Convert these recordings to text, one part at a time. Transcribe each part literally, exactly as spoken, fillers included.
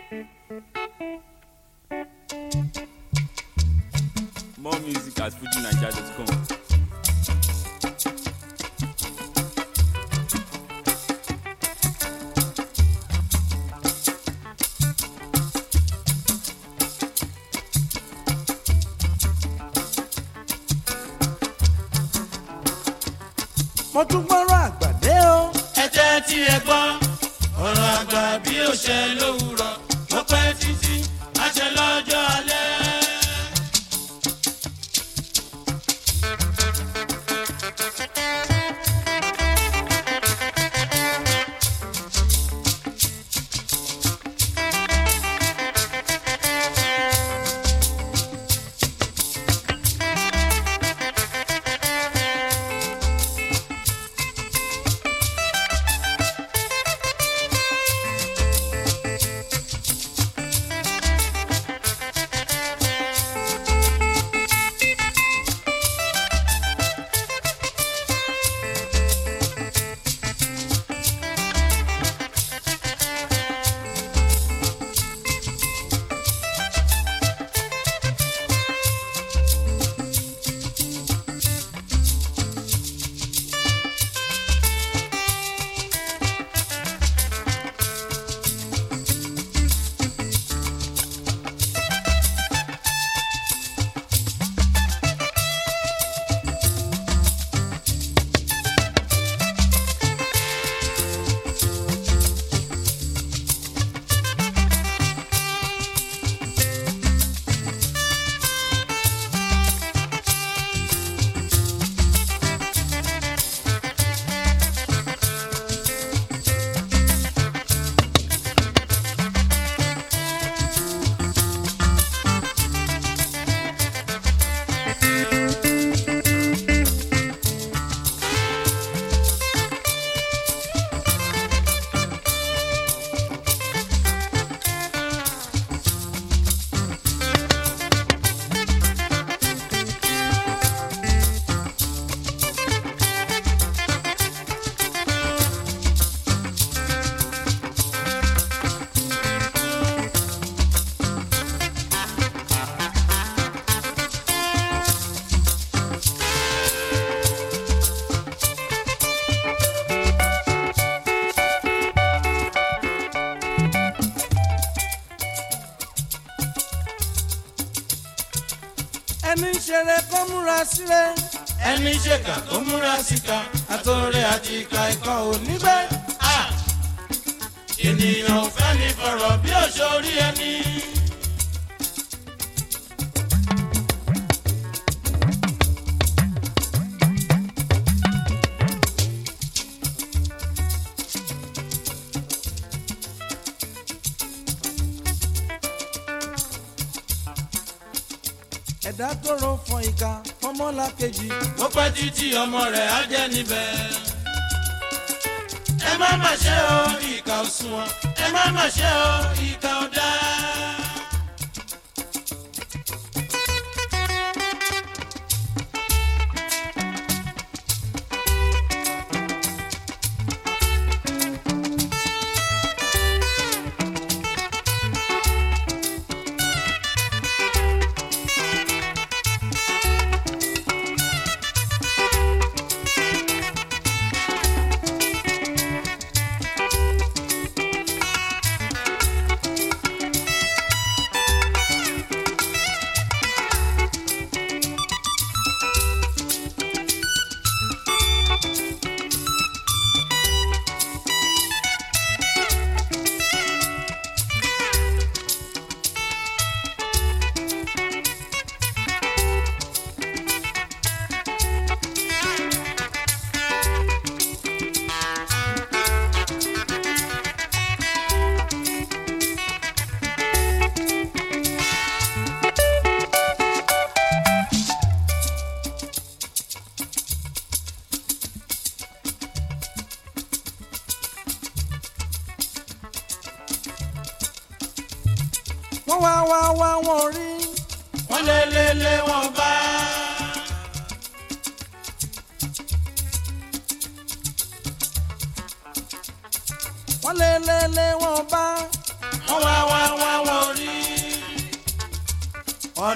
More music at fuji naija dot com. Mo tún gbọ́rọ̀ àgbàdé o. Ẹ jẹ́ tí ẹ gbọ́ ọ̀rọ̀ àgbà bí ó ṣe lówùrọ̀ ó pẹ́ títí á ṣe lọ́jọ́ alẹ́. Ẹni ṣeré kó múra sílẹ̀. Ẹni ṣèkà kó múra síkà àtòrè àti ìka ikọ̀ Onígbẹ́ ènìyàn ò fẹ́ ní fọ̀rọ̀ bí òṣòrí ẹni. ẹ̀dá tó ro fọn ìka fọmọ́lá kejì. Ó pẹ́ títí ọmọ rẹ̀ á jẹ́ níbẹ̀. Ẹ má má ṣe o ìkà ò sunwọ̀n, ẹ má má ṣe o ìkà ò dáa. wọ́n wá wá wá wọ́n rí. wọ́n lé lé lé wọ́n bá. wọ́n lé lé lé wọ́n bá. wọ́n wá wá wá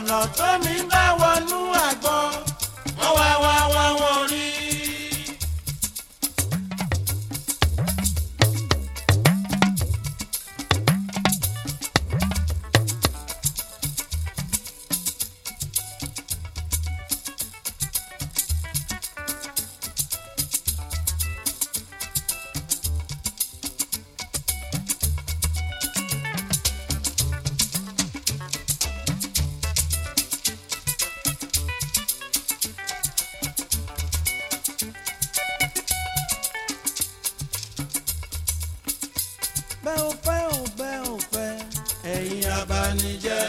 ọ̀nà tó mi bá wọnú àgbọn wọ́n wá wá wá wọn rí. bẹ́ ò fẹ́ ò bẹ́ ò fẹ́ ẹ̀yin abanijẹ́.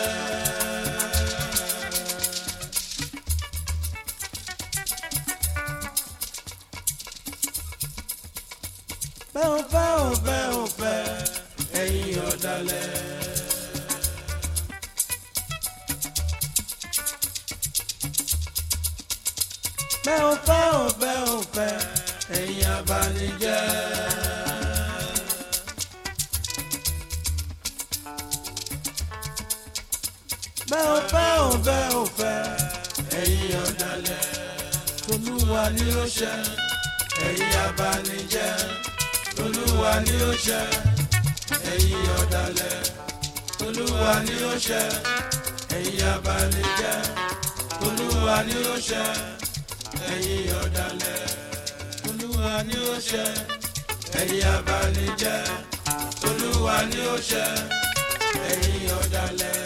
bẹ́ ò fẹ́ ò bẹ́ ò fẹ́ ẹ̀yin ọ̀dàlẹ̀. bẹ́ ò fẹ́ ò bẹ́ ò fẹ́ ẹ̀yin abanijẹ́. bẹ́ ò fẹ́ ò bẹ́ ò fẹ́ ẹ̀yin ọ̀dàlẹ̀. Tolúwa ni ó ṣe ẹ̀yin abanijẹ́. Tolúwa ni ó ṣe ẹ̀yin ọ̀dàlẹ̀. Tolúwa ni ó ṣe ẹ̀yin abanijẹ́. Tolúwa ni ó ṣe ẹ̀yin ọ̀dàlẹ̀. Tolúwa ni ó ṣe ẹ̀yin abanijẹ́. Tolúwa ni ó ṣe ẹ̀yin ọ̀dàlẹ̀.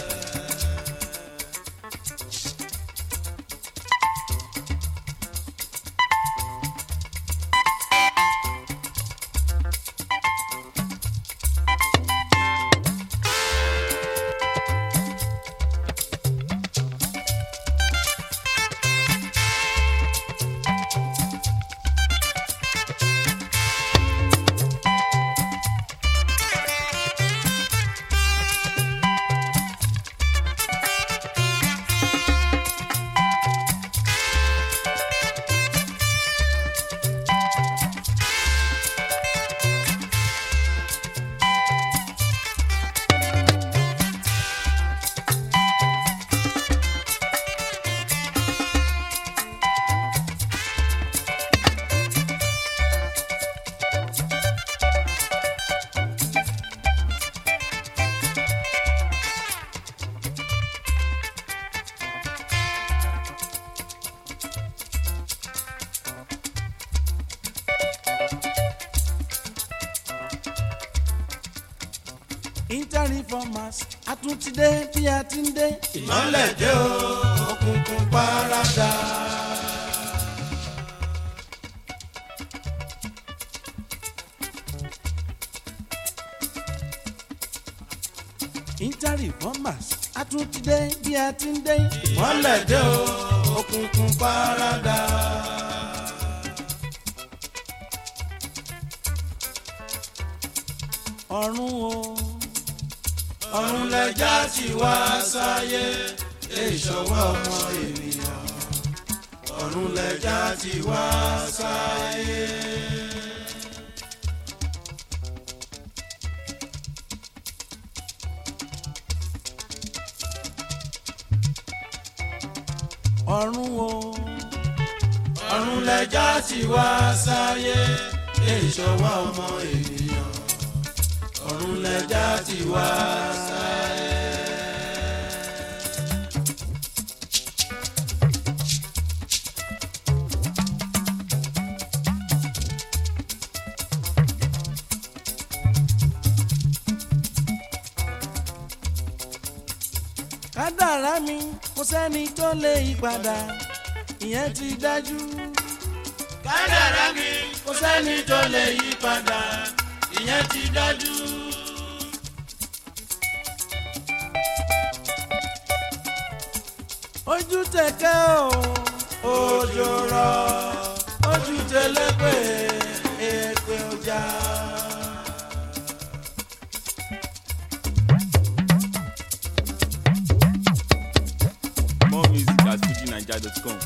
Inter-Reformers àtúntìdé bí a ti ń dé. Ìmọ́lẹ̀ dé o òkùnkùn paradà. Inter-Reformers àtúntìdé bí a ti ń dé. Ìmọ́lẹ̀ dé o òkùnkùn paradà. ọ̀run o. ọ̀run lẹja ti wá sáyé ìṣọwọ́ ọmọ ènìyàn. ọ̀run lẹja ti wá sáyé. ọ̀run o. ọ̀run lẹja ti wá sáyé ìṣọwọ́ ọmọ ènìyàn. ọ̀run lẹja ti wá sáyé. kádàrá mi kò sẹ́ni tó lè yí padà ìyẹn ti dájú. kádàrá mi kò sẹ́ni tó lè yí padà ìyẹn ti dájú. ojú tẹ̀kẹ́ o òjò rọ̀ ojú tẹlẹ́pẹ̀ èpè ọjà. More music at fuji naija dot com.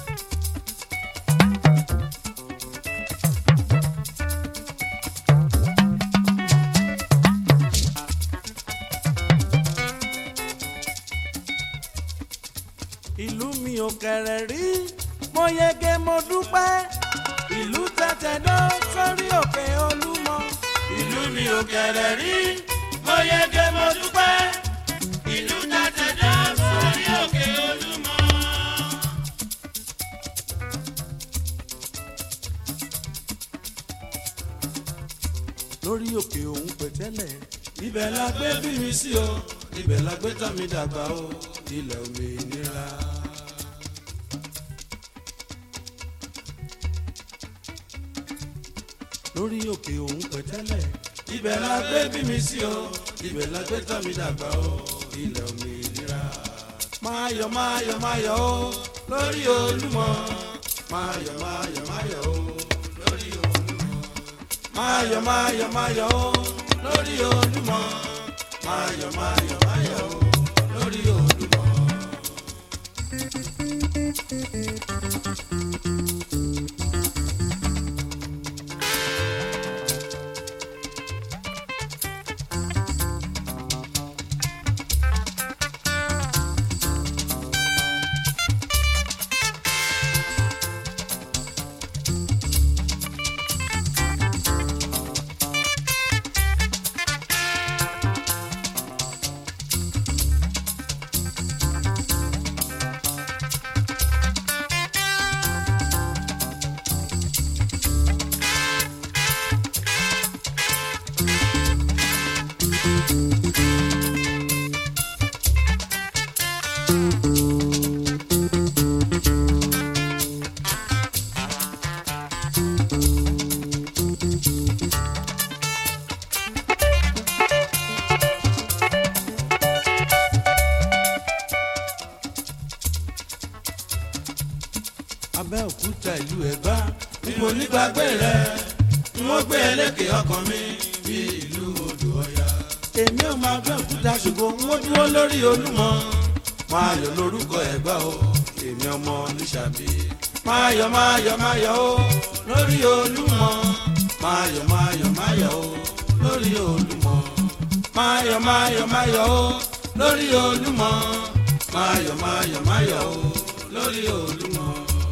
ìlú mi ò kẹ̀rẹ̀ rí mo yege mo dúpẹ́ ìlú tẹ̀tẹ̀dọ́ sórí òkè Olúmọ. ìlú mi ò kẹ̀rẹ̀ rí mo yege mo dúpẹ́ ìlú tẹ̀tẹ̀dọ́ sórí òkè Olúmọ. lórí òkè òun pẹ̀tẹ́lẹ̀ ibẹ̀ la gbé bí mi sí o ibẹ̀ la gbé tọ́ mi dàgbà o ilẹ̀ òmìnira. lórí òkè òun pẹ̀tẹ́lẹ̀ ibẹ̀ la gbé bí mi sí o ibẹ̀ la gbé tọ́ mi dàgbà o ilẹ̀ òmìnira. máa yọ̀ máa yọ̀ máa yọ̀ o lórí Olúmọ máa yọ̀ máa yọ̀ máa yọ̀ o lórí Olúmọ. máa yọ̀ máa yọ̀ máa yọ̀ o lórí Olúmọ máa yọ̀ máa yọ̀ máa yọ̀ o lórí Olúmọ. Abẹ́òkúta ìlú Ẹ̀gbá bí mo nígbàgbé rẹ n ó gbé ẹlẹ́kẹ̀ ọkàn mi bí ìlú odò Ọya. èmi ò máa Abẹ́òkúta ṣùgbọ́n n ó dúró lórí Olúmọ máa yọ̀ lórúkọ Ẹ̀gbá o èmi ọmọ Lísàbí. máa yọ̀ máa yọ̀ máa yọ̀ o lórí Olúmọ máa yọ̀ máa yọ̀ máa yọ̀ o lórí Olúmọ. máa yọ̀ máa yọ̀ máa yọ̀ o lórí Olúmọ máa yọ̀ máa yọ̀ máa yọ̀ o lórí Olúmọ.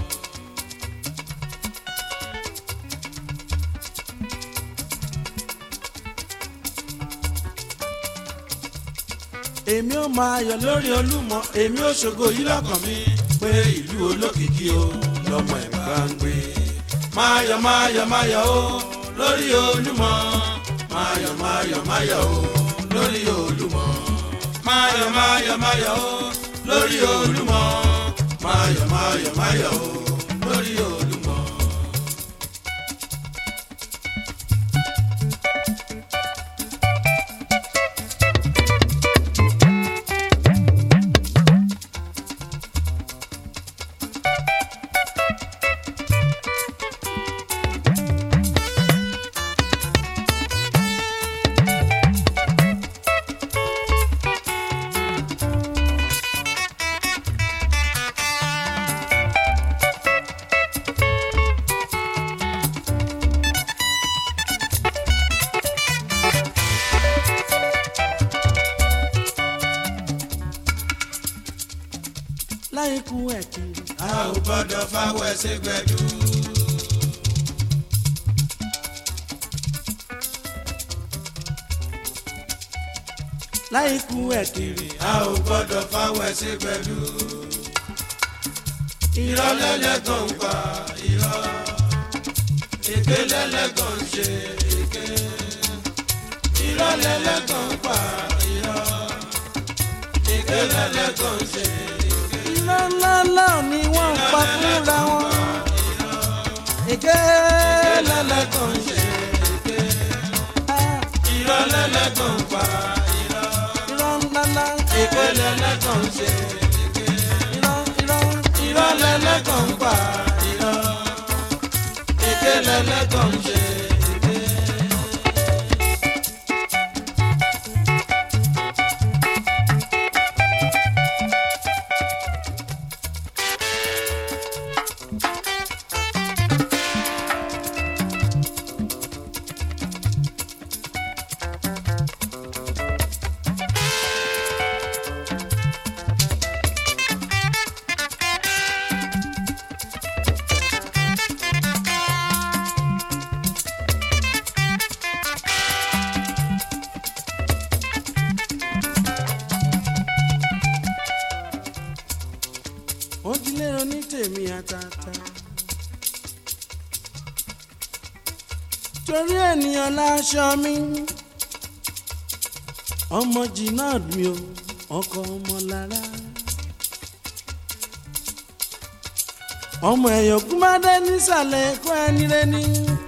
èmi ò máa yọ̀ lórí Olúmọ èmi ò ṣògo yìí lọ́kàn mi pé ìlú olókìkí o lọ́mọ Ẹ̀gbá ń gbé. máa yọ̀ máa yọ̀ máa yọ̀ o lórí Olúmọ máa yọ̀ máa yọ̀ máa yọ̀ o lórí Olúmọ. máa yọ̀ máa yọ̀ máa yọ̀ o lórí Olúmọ máa yọ̀ máa yọ̀ máa yọ̀ o lórí Olúmọ. láìkú ẹ̀kiri a ò gbọ́dọ̀ fáwọ́ ẹsẹ̀ gbẹ̀dú. láìkú ẹ̀kiri a ò gbọ́dọ̀ fáwọ́ ẹsẹ̀ gbẹ̀dú. irọ́ lẹ́lẹ́gàn ń pa irọ́ èké lẹ́lẹ́gàn ń ṣe èké. irọ́ lẹ́lẹ́gàn ń pa irọ́ èké lẹ́lẹ́gàn ń ṣe èké. ńláńláńlá ni wọ́n ń pa fúnra wọn. èké lẹ́lẹ́gàn ń ṣe èké. irọ́ lẹ́lẹ́gàn ń pa irọ́ irọ́ ńláńlá èké lẹ́lẹ́gàn ń ṣe èké. irọ́ irọ́ irọ́ lẹ́lẹ́gàn ń pa irọ́ èké lẹ́lẹ́gàn ń ṣe èké. tèmi àtàtà. torí ènìyàn láṣọ mi ọmọ jìnnà mi ò ọkọ ọmọ lára. ọmọ ẹ̀yọ̀kú má dé nísàlẹ̀ ẹ̀kọ́ ẹni rẹ́ni.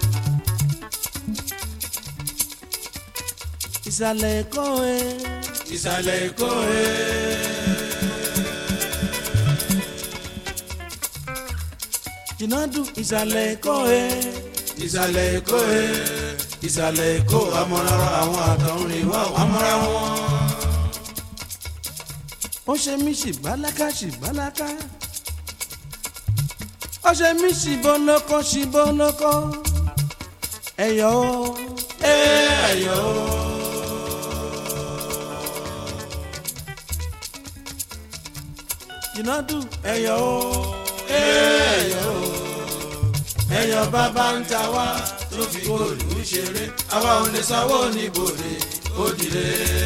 ìsàlẹ̀ ẹ̀kọ́ ẹ. ìsàlẹ̀ ẹ̀kọ́ ẹ. jìnnàdù ìsàlẹ̀ ẹ̀kọ́ ẹ. ìsàlẹ̀ ẹ̀kọ́ ẹ. ìsàlẹ̀ ẹ̀kọ́ amọ̀ra àwọn àtọ̀rìn wá amọ̀ra wọn. ó ṣe mí ṣìbáláká ṣìbáláká. ó ṣe mí ṣìbọlọkọ ṣìbọlọkọ. ẹ̀yọ́ ẹ̀yọ́. jìnnàdù ẹ̀yọ́ ẹ̀yọ́. ẹ̀yọ́ bàbá ń ta wá tó fi góòlù ṣeré àwa ò lè sanwó níbòde ó dìde.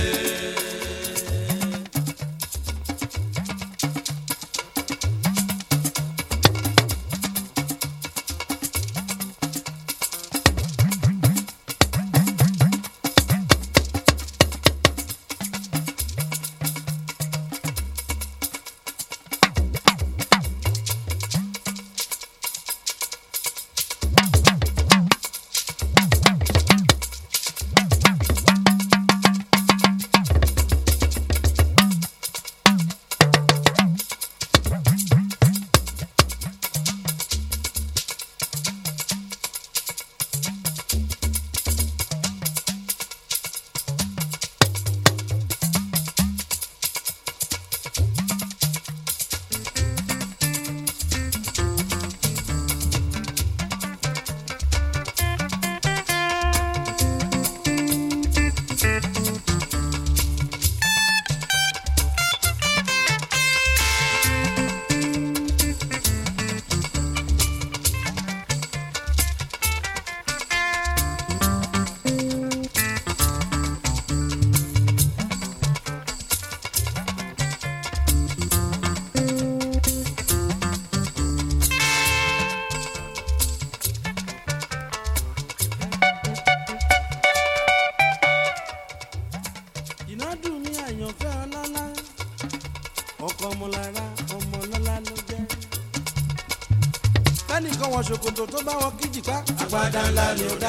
kẹ́nìkan wọ ṣòkòtò tó bá wọn kíjì ká. agbádá ńlá ni ó dá.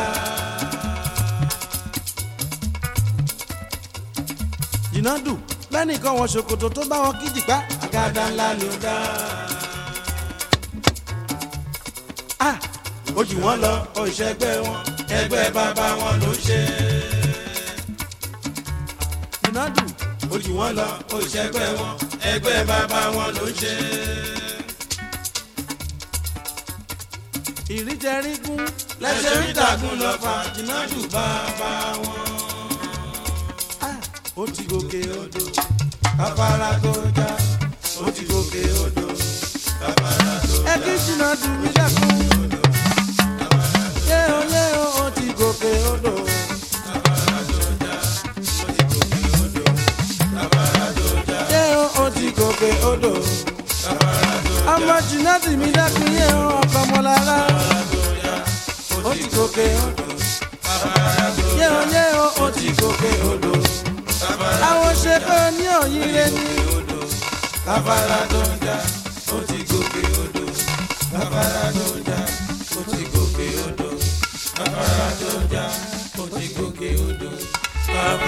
jìnnàdù lẹ́nìkan wọ ṣòkòtò tó bá wọn kíjì ká. agbádá ńlá ni ó dá. ah ó jù wọ́n lọ ó ìṣẹ́gbẹ́ wọn ẹgbẹ́ bàbá wọn ló ń ṣe. jìnnàdù ó jù wọ́n lọ ó ìṣẹ́gbẹ́ wọn ẹgbẹ́ bàbá wọn ló ń ṣe. ìríjẹrígún lẹ́sẹ̀ rí dàgún lọ fa jìnnàdù bàbá wọn. ah ó ti gòkè odò afárá tó já ó ti gòkè odò afárá tó já. ẹ kí jìnnàdù mi dẹ́kun. yé o yé o ó ti gòkè odò. afárá tó já ó ti gòkè odò afárá tó já. yé o ó ti gòkè odò. afárá tó já. ọmọ jìnnàdù mi dẹ́kun yé o ọkọ ọmọ lára. ó ti gòkè odò afárá tó já. yé o yé o ó ó ti gòkè odò afárá àwọn ṣe pé ní òyìnbó ni. odò afárá tó já ó ti gòkè odò afárá tó já ó ti gòkè odò afárá tó já ó ti gòkè odò afárá.